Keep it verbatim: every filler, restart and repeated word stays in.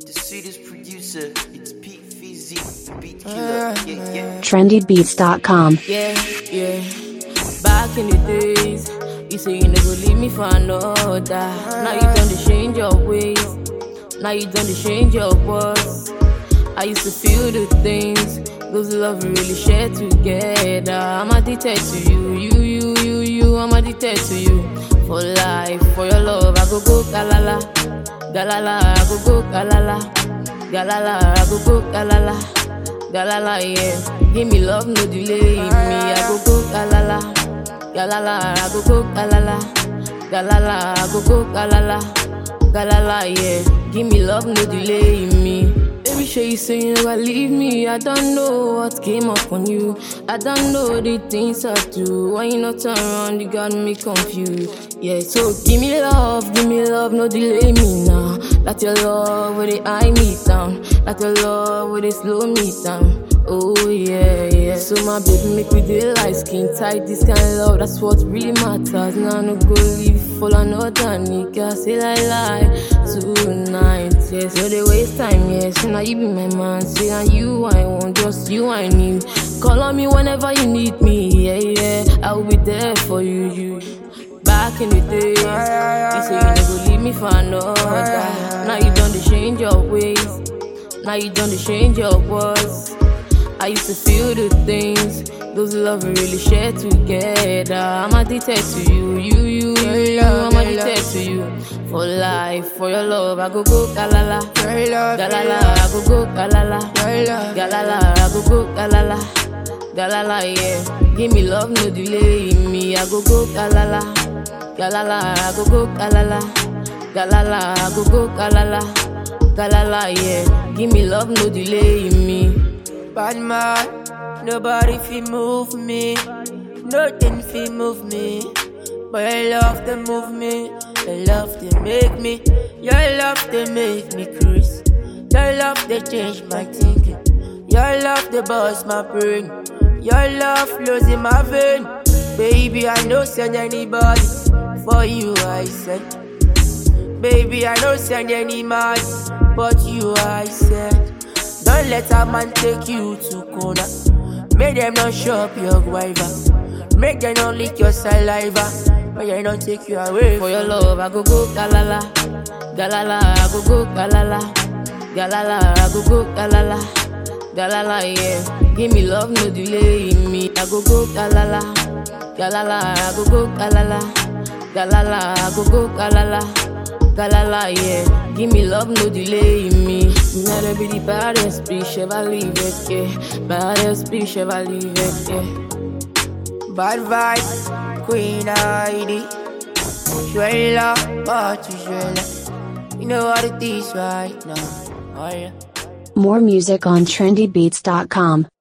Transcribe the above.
The sweetest producer, it's Pete Fizzy, the beat killer. Yeah, yeah. trendy beats dot com. Yeah, yeah. Back in the days, you say you never leave me for another. Now you done to change your ways. Now you done to change your words. I used to feel the things, those love we really share together. I'm addicted to you, you, you, you, you. I'm addicted to you. For life, for your love, I go go galala, galala, I go go galala, galala, I go go galala, galala, yeah. Give me love, no delay in me. I go go galala, galala, I go go galala, galala, I go go galala, galala, yeah. Give me love, no delay in me. Baby, sure you say you never leave me. I don't know what came up on you. I don't know the things I do. Why you not turn around, you got me confused. Yeah, so give me love, give me love, no delay me now. That your love where they eye me down. That your love where they slow me down. Oh yeah, yeah. So my baby make me do light skin tight. This kind of love, that's what really matters. Now no go leave for another nigga. Say lie lie tonight. Yeah, so they waste time. Yeah, so now you be my man. Say now you I want, just you I need. Call on me whenever you need me. Yeah, yeah. I will be there for you. You. Back in the days, you say you never leave me for another. Now you done to change your ways. Now you done to change your words. I used to feel the things, those love we really share together. I'm addicted to you, you, you, you, you. I'm addicted to you. For life, for your love, I go go galala, galala, I go go galala, galala, I go go galala, galala, yeah. Give me love, no delay in me. I go go galala, galala, I go go galala, galala, I go go galala, galala, yeah. Give me love, no delay in me. Bad man, nobody fi move me, nothing fi move me. But your love they move me, your love they make me, your love they make me crazy. Your love they change my thinking, your love they buzz my brain, your love flows in my vein. Baby, I no send anybody, for you I said. Baby, I no send any man, but you I said. Don't let a man take you to corner. Make them not shop your guava. Make them not lick your saliva. But they don't take you away. For your love, I go go galala, galala, I go go galala, galala, I go go galala, galala, yeah. Give me love, no delay in me. I go go galala, galala, I go go galala, galala, I go go galala, galala, yeah. Give me love, no delay in me. You gotta be the baddest bitch ever leave it, yeah. Baddest bitch ever leave it, yeah. Bad vibe, Queen I D. Shwella, what you shwella. You know what it is right now. Oh yeah. More music on trendy beats dot com.